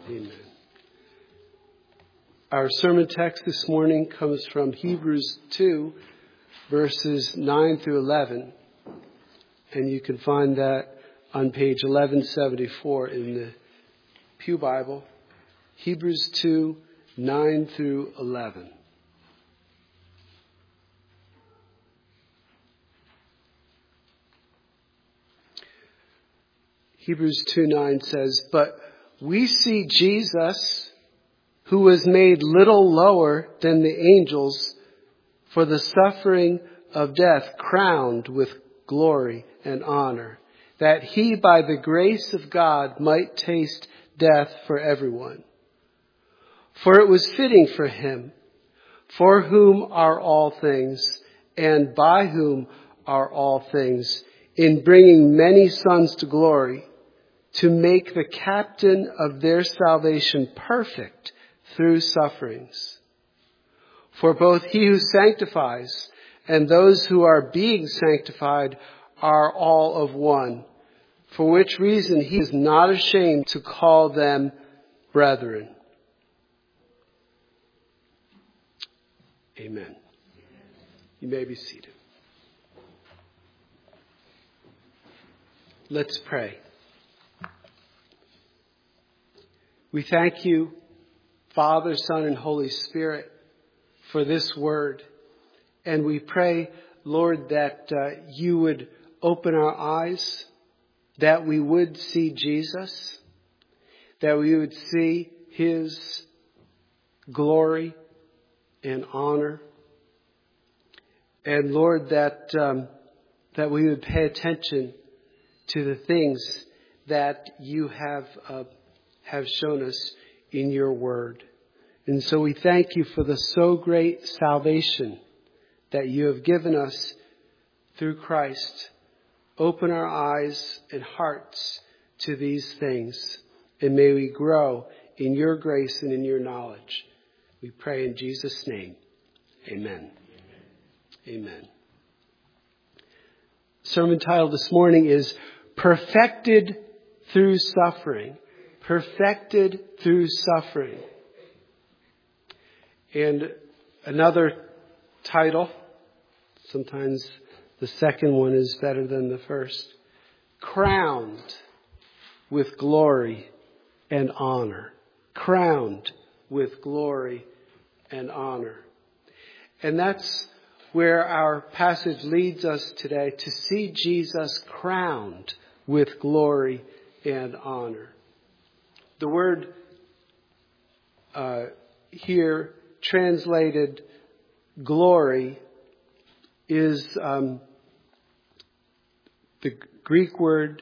Amen. Our sermon text this morning comes from Hebrews 2, verses 9 through 11. And you can find that on page 1174 in the Pew Bible. Hebrews 2, 9 through 11. Hebrews 2:9 says, "But we see Jesus, who was made little lower than the angels for the suffering of death, crowned with glory and honor, that he by the grace of God might taste death for everyone. For it was fitting for him, for whom are all things, and by whom are all things, in bringing many sons to glory, to make the captain of their salvation perfect through sufferings. For both he who sanctifies and those who are being sanctified are all of one, for which reason he is not ashamed to call them brethren." Amen. You may be seated. Let's pray. We thank you, Father, Son, and Holy Spirit, for this word. And we pray, Lord, that you would open our eyes, that we would see Jesus, that we would see his glory and honor. And Lord, that we would pay attention to the things that you have shown us in your word. And so we thank you for the so great salvation that you have given us through Christ. Open our eyes and hearts to these things, and may we grow in your grace and in your knowledge. We pray in Jesus' name. Amen. Amen. Sermon title this morning is Perfected Through Suffering. Perfected through suffering. And another title, sometimes the second one is better than the first, Crowned with Glory and Honor. Crowned with glory and honor. And that's where our passage leads us today, to see Jesus crowned with glory and honor. The word here translated glory is the Greek word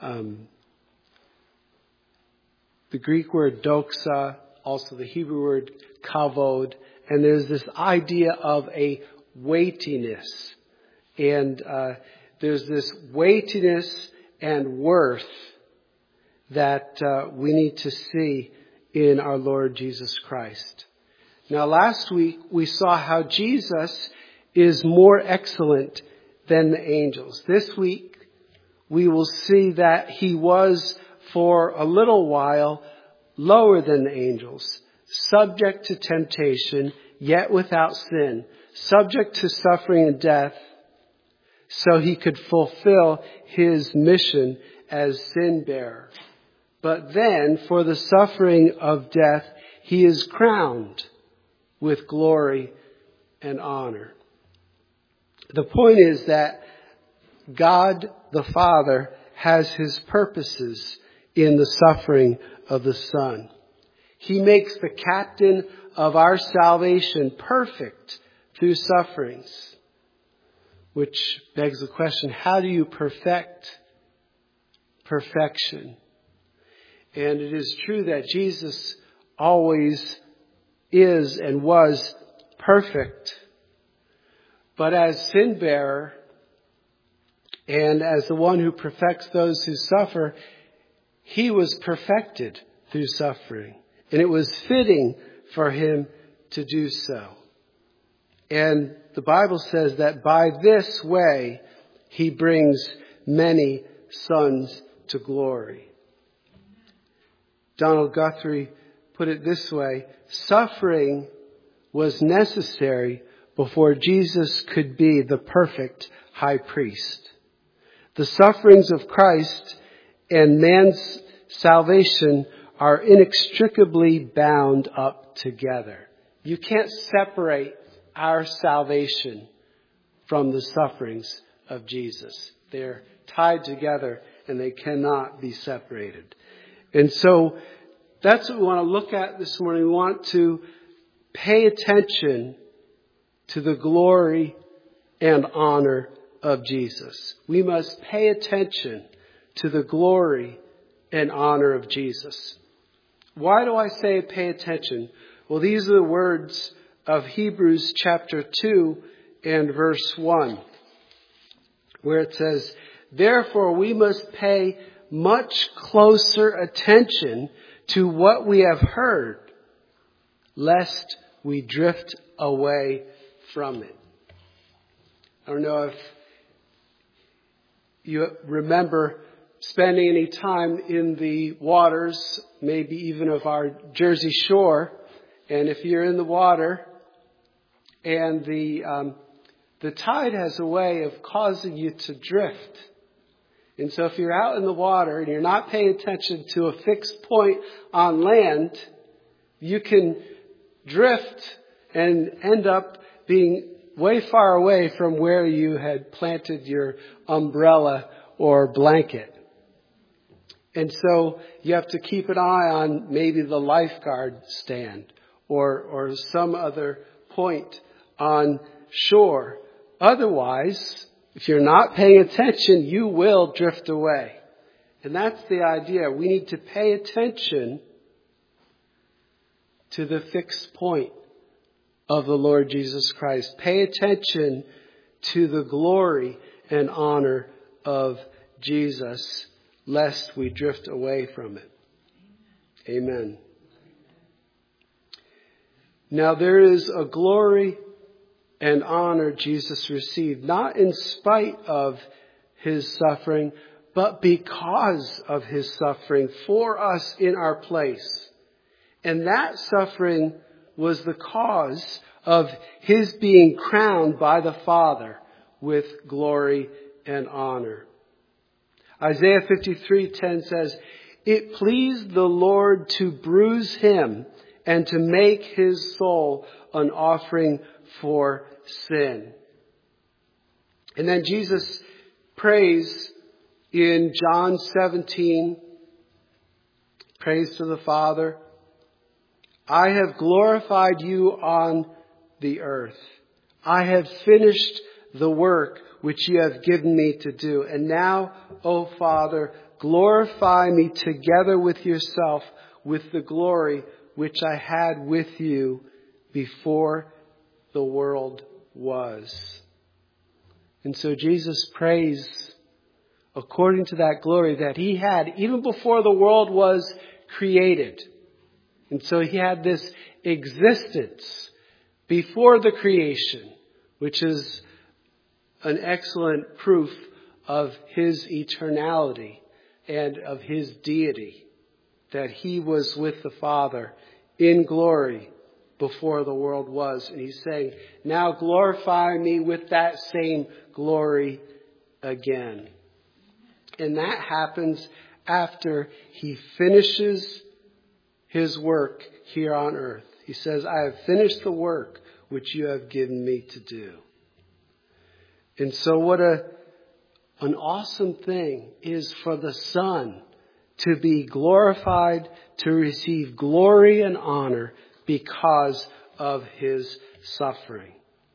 doxa, also the Hebrew word kavod, and there's this idea of a weightiness, and there's this weightiness and worth that we need to see in our Lord Jesus Christ. Now, last week we saw how Jesus is more excellent than the angels. This week we will see that he was for a little while lower than the angels, subject to temptation, yet without sin, subject to suffering and death, so he could fulfill his mission as sin bearer. But then, for the suffering of death, he is crowned with glory and honor. The point is that God the Father has his purposes in the suffering of the Son. He makes the captain of our salvation perfect through sufferings. Which begs the question, how do you perfect perfection? And it is true that Jesus always is and was perfect. But as sin bearer and as the one who perfects those who suffer, he was perfected through suffering. And it was fitting for him to do so. And the Bible says that by this way he brings many sons to glory. Donald Guthrie put it this way: suffering was necessary before Jesus could be the perfect high priest. The sufferings of Christ and man's salvation are inextricably bound up together. You can't separate our salvation from the sufferings of Jesus. They're tied together and they cannot be separated. And so that's what we want to look at this morning. We want to pay attention to the glory and honor of Jesus. We must pay attention to the glory and honor of Jesus. Why do I say pay attention? Well, these are the words of Hebrews chapter 2 and verse 1, where it says, "Therefore we must pay much closer attention to what we have heard, lest we drift away from it." I don't know if you remember spending any time in the waters, maybe even of our Jersey Shore. And if you're in the water and the tide has a way of causing you to drift. And so if you're out in the water and you're not paying attention to a fixed point on land, you can drift and end up being way far away from where you had planted your umbrella or blanket. And so you have to keep an eye on maybe the lifeguard stand or some other point on shore. Otherwise, if you're not paying attention, you will drift away. And that's the idea. We need to pay attention to the fixed point of the Lord Jesus Christ. Pay attention to the glory and honor of Jesus, lest we drift away from it. Amen. Now there is a glory and honor Jesus received, not in spite of his suffering, but because of his suffering for us in our place. And that suffering was the cause of his being crowned by the Father with glory and honor. Isaiah 53:10 says, "It pleased the Lord to bruise him and to make his soul an offering for sin." And then Jesus prays in John 17, prays to the Father, "I have glorified you on the earth. I have finished the work which you have given me to do. And now, O Father, glorify me together with yourself with the glory which I had with you before the world was." And so Jesus prays according to that glory that he had even before the world was created. And so he had this existence before the creation, which is an excellent proof of his eternality and of his deity, that he was with the Father in glory before the world was. And he's saying, now glorify me with that same glory again. And that happens after he finishes his work here on earth. He says, I have finished the work which you have given me to do. And so what an awesome thing is for the Son to be glorified, to receive glory and honor because of his suffering.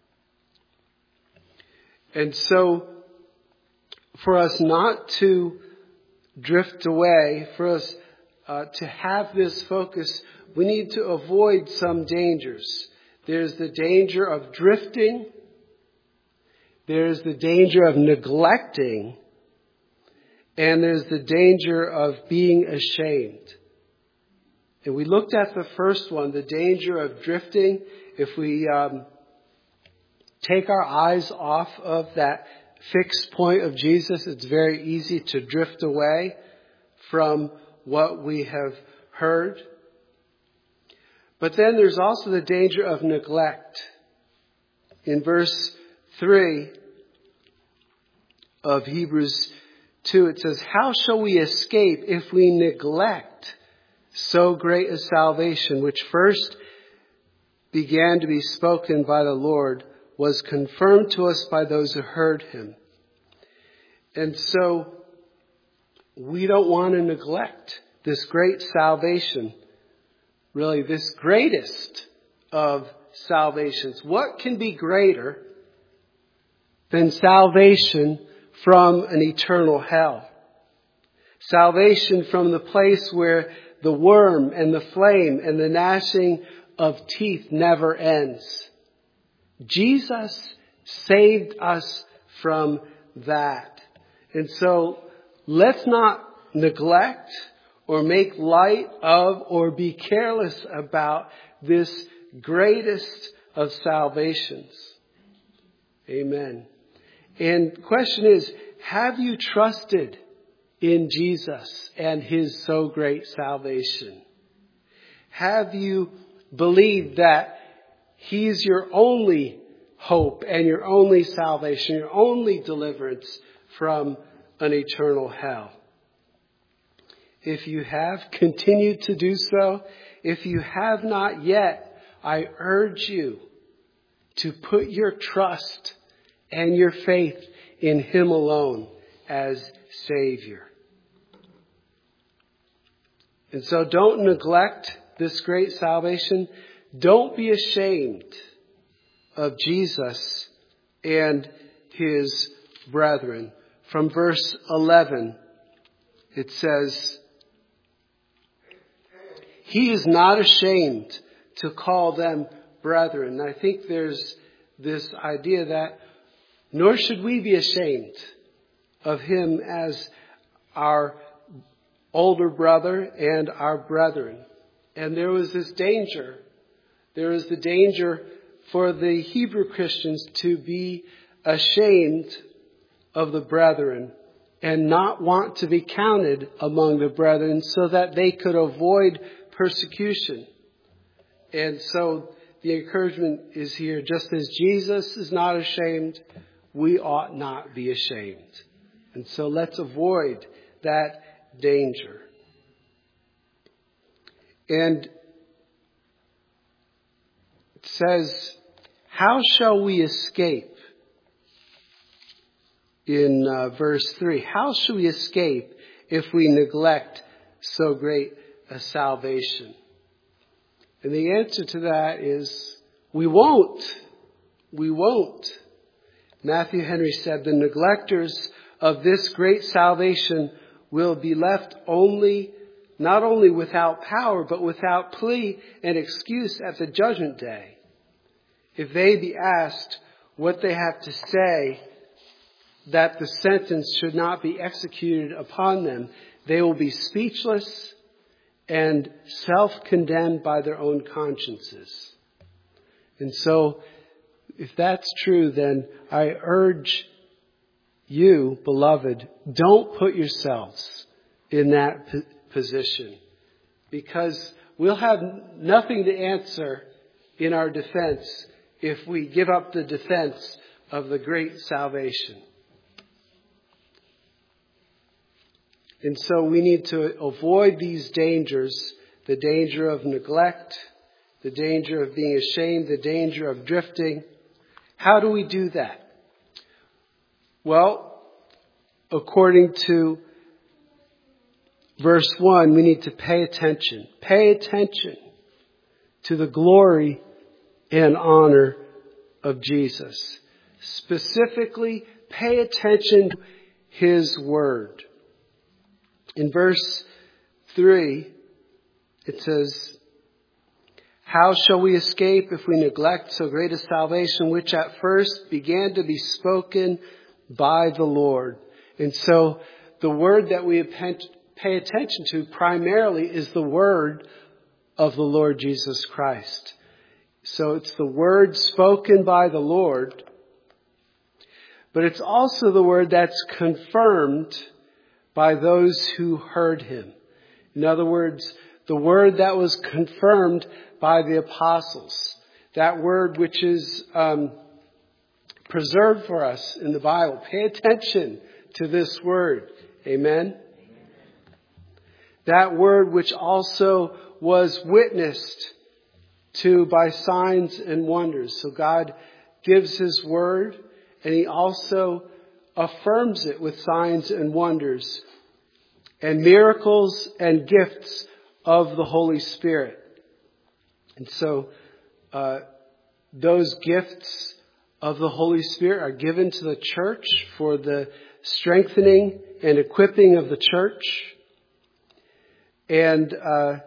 And so for us not to drift away, for us to have this focus, we need to avoid some dangers. There's the danger of drifting. There's the danger of neglecting. And there's the danger of being ashamed. And we looked at the first one, the danger of drifting. If we take our eyes off of that fixed point of Jesus, it's very easy to drift away from what we have heard. But then there's also the danger of neglect. In verse 3 of Hebrews 2, it says, "How shall we escape if we neglect so great a salvation, which first began to be spoken by the Lord, was confirmed to us by those who heard him?" And so we don't want to neglect this great salvation, really this greatest of salvations. What can be greater than salvation from an eternal hell? Salvation from the place where the worm and the flame and the gnashing of teeth never ends. Jesus saved us from that. And so let's not neglect or make light of or be careless about this greatest of salvations. Amen. And the question is, have you trusted in Jesus and his so great salvation? Have you believed that he's your only hope and your only salvation, your only deliverance from an eternal hell? If you have, continued to do so. If you have not yet, I urge you to put your trust and your faith in him alone as Savior. And so don't neglect this great salvation. Don't be ashamed of Jesus and his brethren. From verse 11, it says, "He is not ashamed to call them brethren." And I think there's this idea that nor should we be ashamed of him as our older brother and our brethren. And there was this danger. There is the danger for the Hebrew Christians to be ashamed of the brethren and not want to be counted among the brethren so that they could avoid persecution. And so the encouragement is here, just as Jesus is not ashamed, we ought not be ashamed. And so let's avoid that danger. And it says, how shall we escape? In verse 3, how shall we escape if we neglect so great a salvation? And the answer to that is, we won't. We won't. Matthew Henry said, "The neglectors of this great salvation will be left not only without power, but without plea and excuse at the judgment day. If they be asked what they have to say that the sentence should not be executed upon them, they will be speechless and self-condemned by their own consciences." And so, if that's true, then I urge you, beloved, don't put yourselves in that position, because we'll have nothing to answer in our defense if we give up the defense of the great salvation. And so we need to avoid these dangers, the danger of neglect, the danger of being ashamed, the danger of drifting. How do we do that? Well, according to verse 1, we need to pay attention. Pay attention to the glory and honor of Jesus. Specifically, pay attention to his word. In verse 3, it says, "How shall we escape if we neglect so great a salvation, which at first began to be spoken by the Lord?" And so the word that we pay attention to primarily is the word of the Lord Jesus Christ. So it's the word spoken by the Lord, but it's also the word that's confirmed by those who heard him. In other words, the word that was confirmed by the apostles. That word which is preserved for us in the Bible. Pay attention to this word. Amen? That word which also was witnessed to by signs and wonders. So God gives His word, and He also affirms it with signs and wonders and miracles and gifts of the Holy Spirit. And so those gifts of the Holy Spirit are given to the church for the strengthening and equipping of the church. And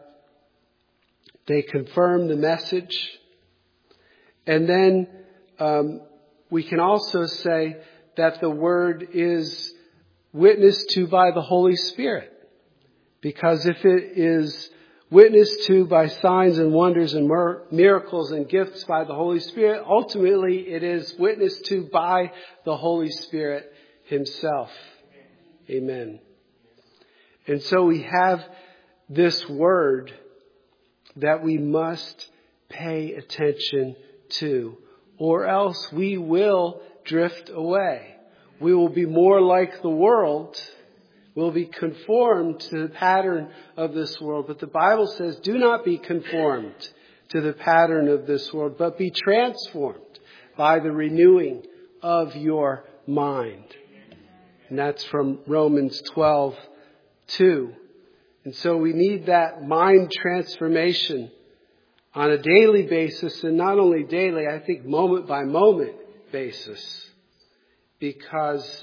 they confirm the message. And then we can also say that the word is witnessed to by the Holy Spirit. Because if it is witnessed to by signs and wonders and miracles and gifts by the Holy Spirit, ultimately it is witnessed to by the Holy Spirit Himself. Amen. And so we have this word that we must pay attention to, or else we will drift away. We will be more like the world. We'll be conformed to the pattern of this world. But the Bible says, do not be conformed to the pattern of this world, but be transformed by the renewing of your mind. And that's from Romans 12:2. And so we need that mind transformation on a daily basis, and not only daily, I think moment by moment basis, because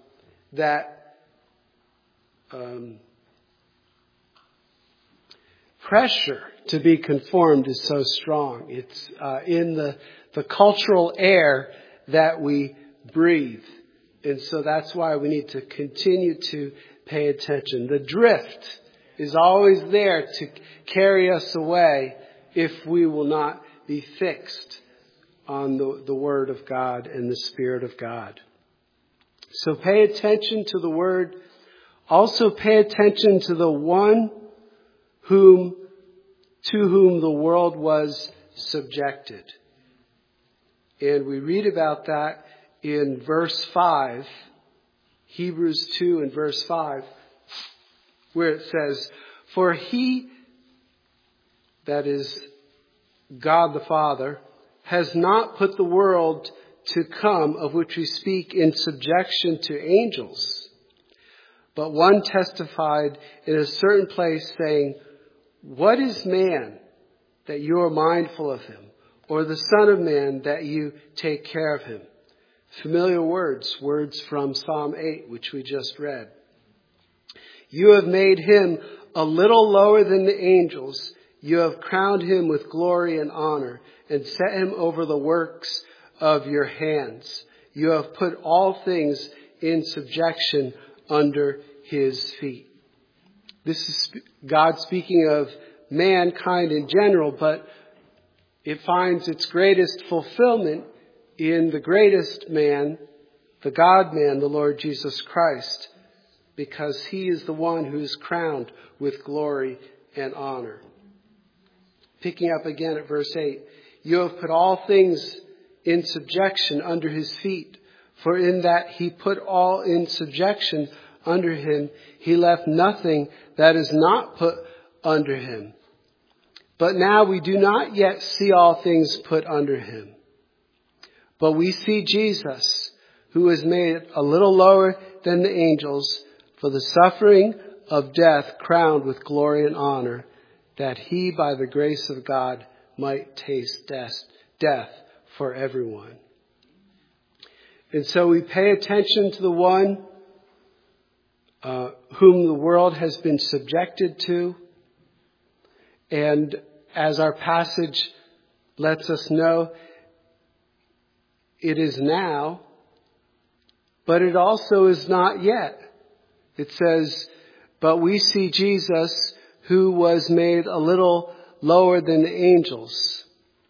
pressure to be conformed is so strong. It's in the cultural air that we breathe. And so that's why we need to continue to pay attention. The drift is always there to carry us away if we will not be fixed on the Word of God and the Spirit of God. So pay attention to the Word. Also pay attention to the one to whom the world was subjected. And we read about that in verse 5, Hebrews 2 and verse 5, where it says, for He, that is God the Father, has not put the world to come, of which we speak, in subjection to angels. But one testified in a certain place, saying, what is man that you are mindful of him, or the Son of Man that you take care of him? Familiar words from Psalm 8, which we just read. You have made him a little lower than the angels. You have crowned him with glory and honor, and set him over the works of your hands. You have put all things in subjection under his feet. This is God speaking of mankind in general, but it finds its greatest fulfillment in the greatest man, the God-man, the Lord Jesus Christ, because He is the one who is crowned with glory and honor. Picking up again at verse 8, you have put all things in subjection under His feet, for in that He put all in subjection under Him, He left nothing that is not put under Him. But now we do not yet see all things put under Him. But we see Jesus, who was made a little lower than the angels, for the suffering of death, crowned with glory and honor, that He, by the grace of God, might taste death for everyone. And so we pay attention to the one whom the world has been subjected to. And as our passage lets us know, it is now, but it also is not yet. It says, but we see Jesus, who was made a little lower than the angels.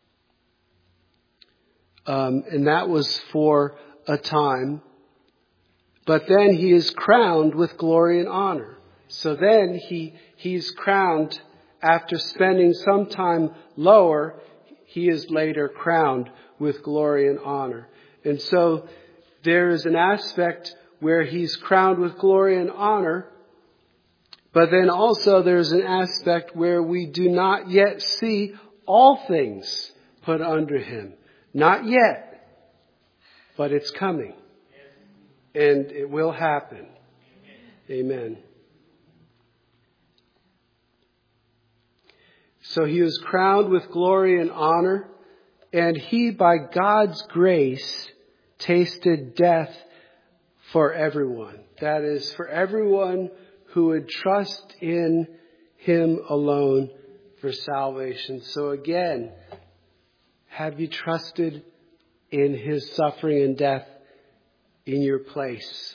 And that was for a time. But then He is crowned with glory and honor. So then He's crowned after spending some time lower, he is later crowned with glory and honor. And so there is an aspect where he's crowned with glory and honor, but then also there's an aspect where we do not yet see all things put under him. Not yet, but it's coming. And it will happen. Amen. So he was crowned with glory and honor, and he, by God's grace, tasted death for everyone. That is, for everyone who would trust in him alone for salvation. So again, have you trusted in his suffering and death in your place?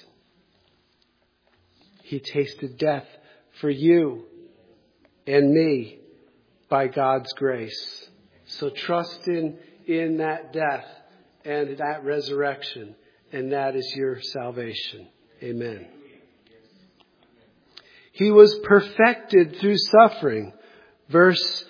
He tasted death for you and me by God's grace. So trust in that death and that resurrection, and that is your salvation. Amen. He was perfected through suffering. Verse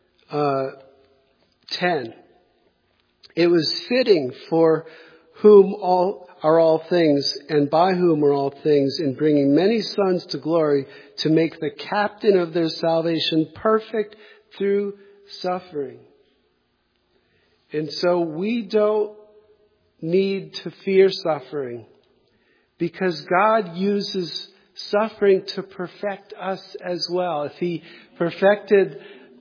10. It was fitting for whom are all things, and by whom are all things, in bringing many sons to glory, to make the captain of their salvation perfect through suffering. And so we don't need to fear suffering, because God uses suffering to perfect us as well. If he perfected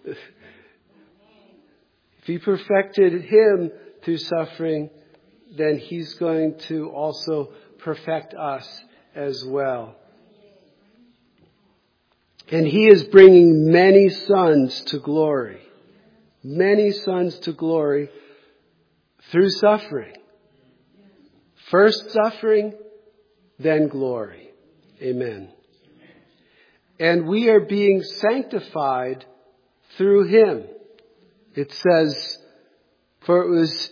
him through suffering, then he's going to also perfect us as well. And he is bringing many sons to glory. Many sons to glory through suffering. First suffering, then glory. Amen. And we are being sanctified through him. It says, for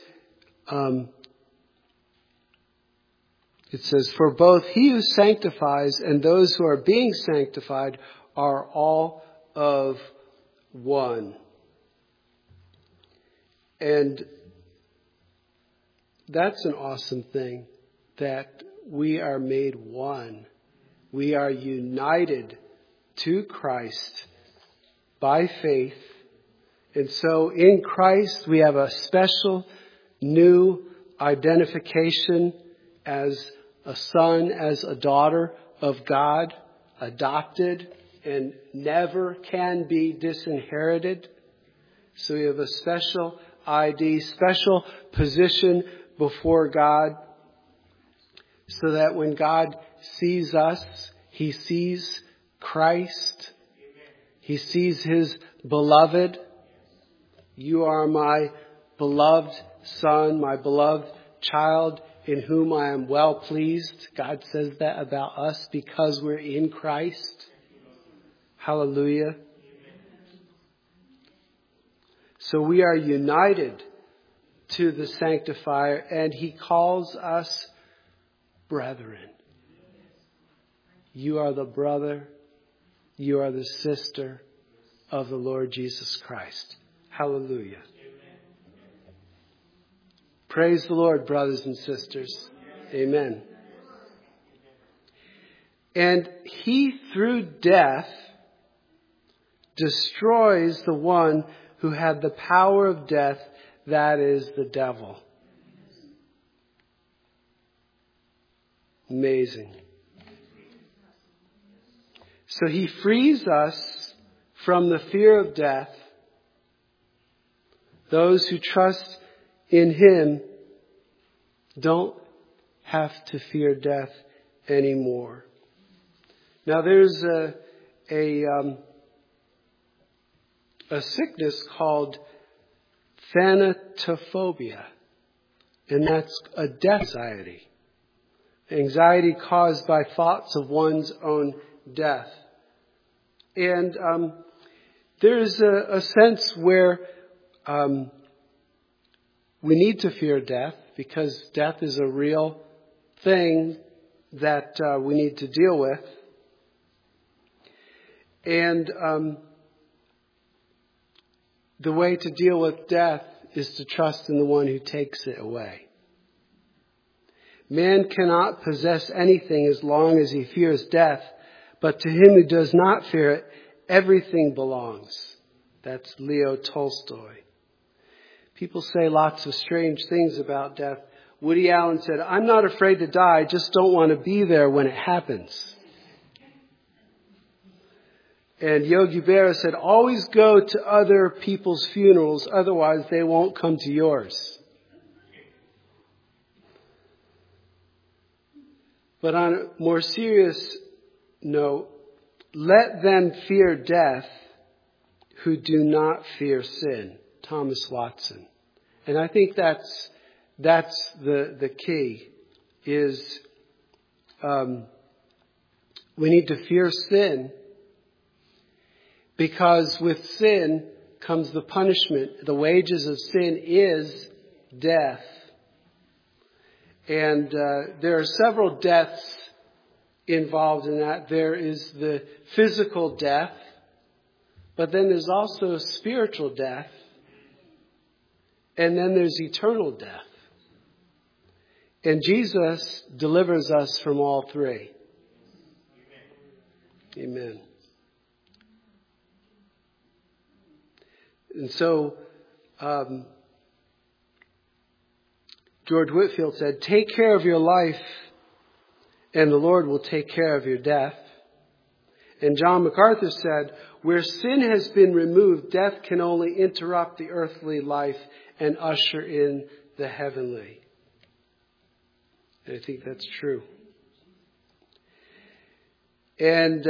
both he who sanctifies and those who are being sanctified are all of one. And that's an awesome thing, that we are made one. We are united to Christ by faith. And so in Christ we have a special new identification as a son, as a daughter of God, adopted and never can be disinherited. So we have a special ID, special position before God, so that when God sees us, he sees Christ. He sees his beloved. You are my beloved son, my beloved child, in whom I am well pleased. God says that about us because we're in Christ. Hallelujah. So we are united to the Sanctifier, and he calls us brethren. You are the brother, you are the sister of the Lord Jesus Christ. Hallelujah. Praise the Lord, brothers and sisters. Amen. And he, through death, destroys the one who had the power of death, that is the devil. Amazing. So he frees us from the fear of death. Those who trust in him don't have to fear death anymore. Now there's a sickness called thanatophobia, and that's a death anxiety. Anxiety caused by thoughts of one's own death. And there's a sense where we need to fear death, because death is a real thing that we need to deal with. And the way to deal with death is to trust in the one who takes it away. Man cannot possess anything as long as he fears death, but to him who does not fear it, everything belongs. That's Leo Tolstoy. People say lots of strange things about death. Woody Allen said, "I'm not afraid to die, I just don't want to be there when it happens." And Yogi Berra said, "Always go to other people's funerals, otherwise they won't come to yours." But on a more serious note, let them fear death who do not fear sin. Thomas Watson. And I think that's the key is we need to fear sin, because with sin comes the punishment. The wages of sin is death. And there are several deaths involved in that. There is the physical death, but then there's also spiritual death, and then there's eternal death. And Jesus delivers us from all three. Amen. And so, George Whitefield said, "Take care of your life, and the Lord will take care of your death." And John MacArthur said, "Where sin has been removed, death can only interrupt the earthly life and usher in the heavenly." And I think that's true. And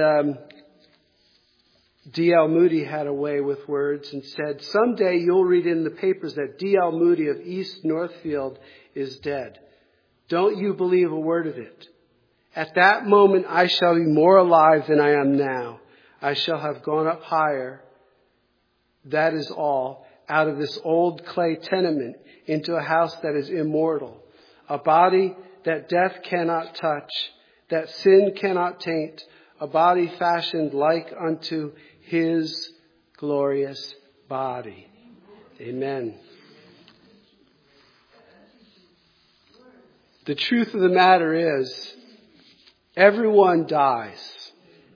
D.L. Moody had a way with words and said, "Someday you'll read in the papers that D.L. Moody of East Northfield is dead. Don't you believe a word of it. At that moment I shall be more alive than I am now. I shall have gone up higher. That is all, out of this old clay tenement into a house that is immortal, a body that death cannot touch, that sin cannot taint, a body fashioned like unto his glorious body." Amen. The truth of the matter is, everyone dies.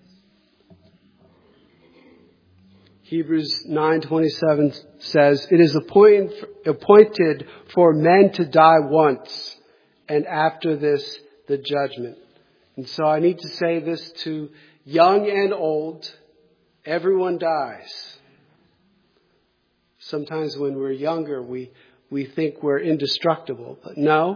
Hebrews 9:27 says, "It is appointed for men to die once, and after this, the judgment." And so I need to say this to young and old. Everyone dies. Sometimes when we're younger, we think we're indestructible. But no.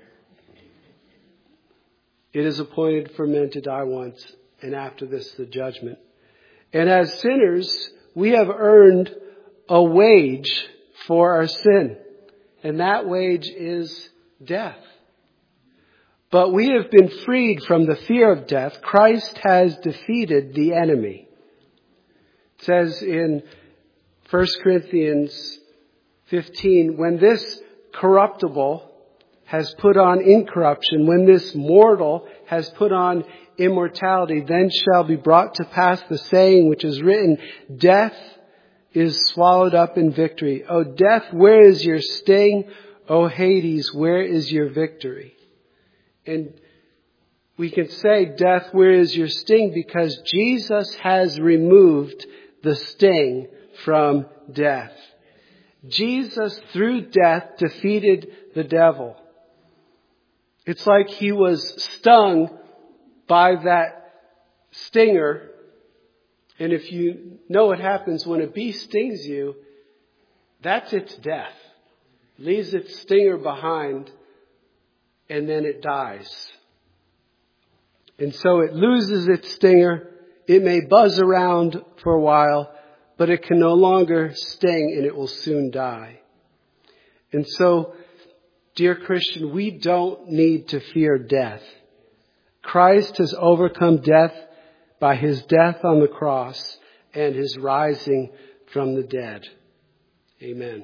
It is appointed for men to die once, and after this, the judgment. And as sinners, we have earned a wage for our sin. And that wage is death. But we have been freed from the fear of death. Christ has defeated the enemy. It says in 1 Corinthians 15, "When this corruptible has put on incorruption, when this mortal has put on immortality, then shall be brought to pass the saying which is written, death is swallowed up in victory. O death, where is your sting? O Hades, where is your victory?" And we can say, "Death, where is your sting?" because Jesus has removed the sting from death. Jesus, through death, defeated the devil. It's like he was stung by that stinger. And if you know what happens when a bee stings you, that's its death. It leaves its stinger behind, and then it dies. And so it loses its stinger. It may buzz around for a while, but it can no longer sting, and it will soon die. And so, dear Christian, we don't need to fear death. Christ has overcome death by his death on the cross and his rising from the dead. Amen.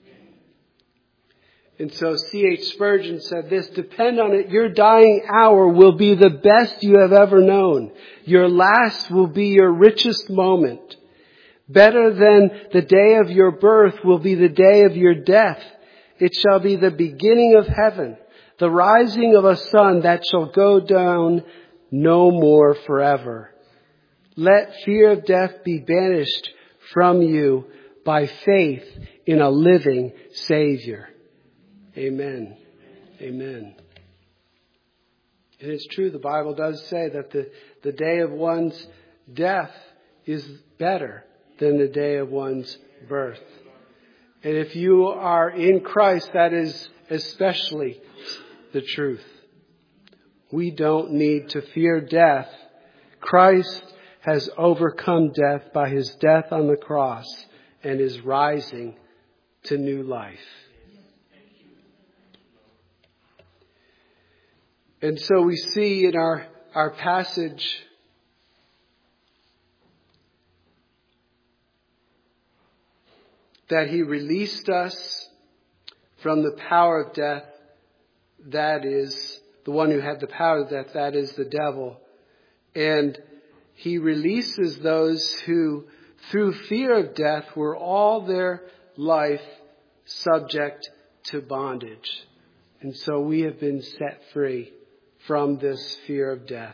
And so C.H. Spurgeon said this, "Depend on it, your dying hour will be the best you have ever known. Your last will be your richest moment. Better than the day of your birth will be the day of your death. It shall be the beginning of heaven, the rising of a sun that shall go down no more forever. Let fear of death be banished from you by faith in a living Savior. Amen. Amen. And it's true, the Bible does say that the day of one's death is better than the day of one's birth. And if you are in Christ, that is especially the truth. We don't need to fear death. Christ has overcome death by his death on the cross and is rising to new life. And so we see in our passage that he released us from the power of death. That is the one who had the power of death. That is the devil. And he releases those who, through fear of death, were all their life subject to bondage. And so we have been set free from this fear of death.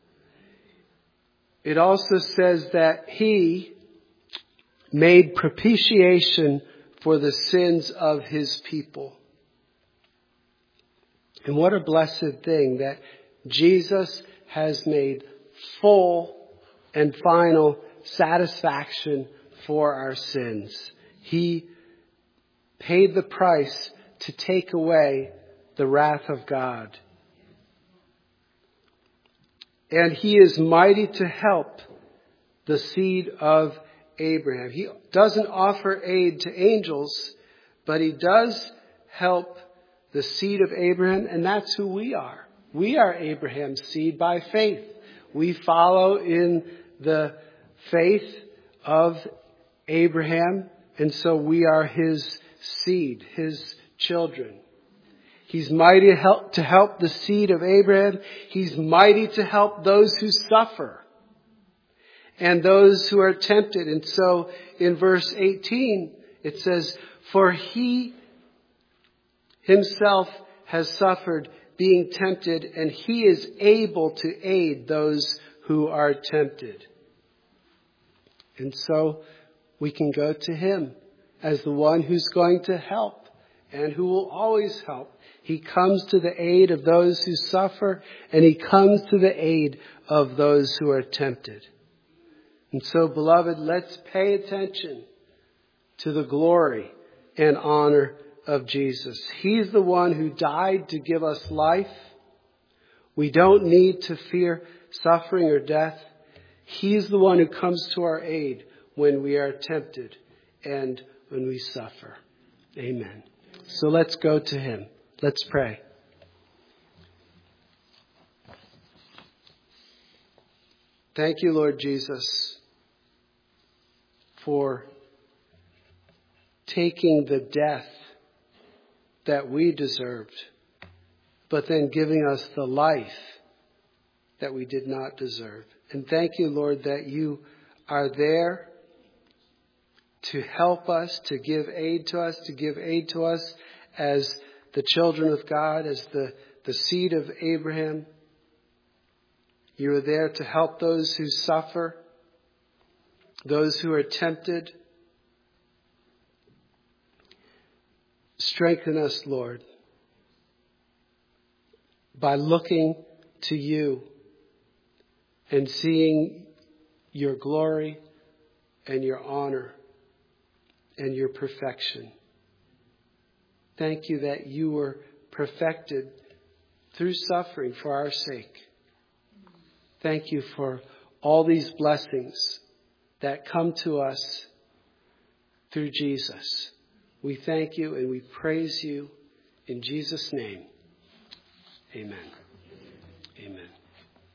It also says that he made propitiation for the sins of his people. And what a blessed thing that Jesus has made full and final satisfaction for our sins. He paid the price to take away the wrath of God. And he is mighty to help the seed of Abraham. He doesn't offer aid to angels, but he does help the seed of Abraham, and that's who we are. We are Abraham's seed by faith. We follow in the faith of Abraham, and so we are his seed, his children. He's mighty to help the seed of Abraham. He's mighty to help those who suffer and those who are tempted. And so in verse 18, it says, for he himself has suffered being tempted, and he is able to aid those who are tempted. And so we can go to him as the one who's going to help and who will always help. He comes to the aid of those who suffer, and he comes to the aid of those who are tempted. And so, beloved, let's pay attention to the glory and honor of Jesus. He's the one who died to give us life. We don't need to fear suffering or death. He's the one who comes to our aid when we are tempted and when we suffer. Amen. So let's go to him. Let's pray. Thank you, Lord Jesus, for taking the death that we deserved, but then giving us the life that we did not deserve. And thank you, Lord, that you are there to help us, to give aid to us as the children of God, as the seed of Abraham. You are there to help those who suffer, those who are tempted. Strengthen us, Lord, by looking to you and seeing your glory and your honor and your perfection. Thank you that you were perfected through suffering for our sake. Thank you for all these blessings that come to us through Jesus. We thank you and we praise you in Jesus' name. Amen.